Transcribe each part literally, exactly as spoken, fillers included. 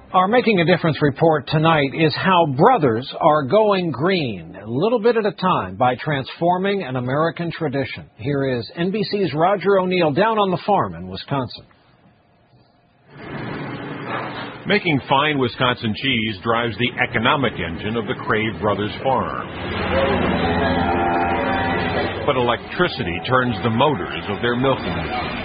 Our Making a Difference report tonight is how brothers are going green, a little bit at a time, by transforming an American tradition. Here is N B C's Roger O'Neill down on the farm in Wisconsin. Making fine Wisconsin cheese drives the economic engine of the Crave Brothers farm. But electricity turns the motors of their milking machine.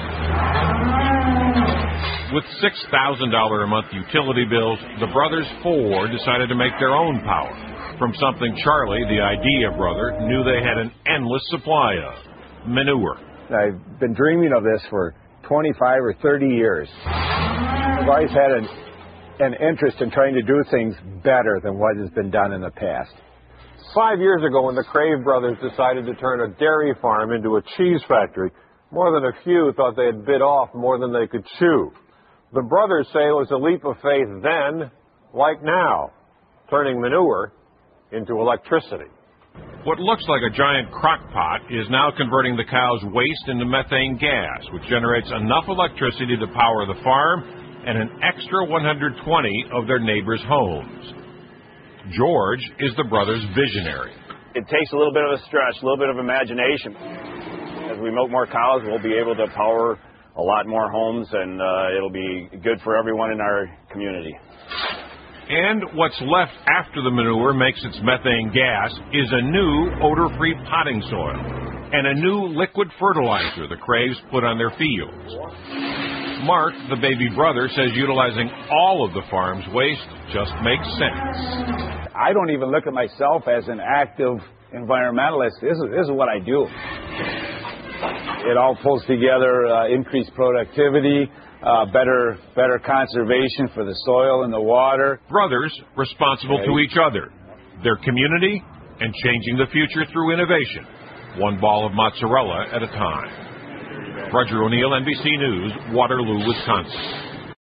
With six thousand dollars a month utility bills, the brothers four decided to make their own power from something Charlie, the idea brother, knew they had an endless supply of: manure. I've been dreaming of this for twenty-five or thirty years. I've always had an, an interest in trying to do things better than what has been done in the past. Five years ago, when the Crave brothers decided to turn a dairy farm into a cheese factory, more than a few thought they had bit off more than they could chew. The brothers say it was a leap of faith then, like now, turning manure into electricity. What looks like a giant crock pot is now converting the cow's waste into methane gas, which generates enough electricity to power the farm and an extra one hundred twenty of their neighbors' homes. George is the brothers' visionary. It takes a little bit of a stretch, a little bit of imagination. As we milk more cows, we'll be able to power a lot more homes, and uh, it'll be good for everyone in our community. And what's left after the manure makes its methane gas is a new odor-free potting soil and a new liquid fertilizer the Craves put on their fields. Mark, the baby brother, says utilizing all of the farm's waste just makes sense. I don't even look at myself as an active environmentalist. This is, this is what I do. It all pulls together uh, increased productivity, uh, better better conservation for the soil and the water. Brothers responsible okay. to each other, their community, and changing the future through innovation, one ball of mozzarella at a time. Roger O'Neill, N B C News, Waterloo, Wisconsin.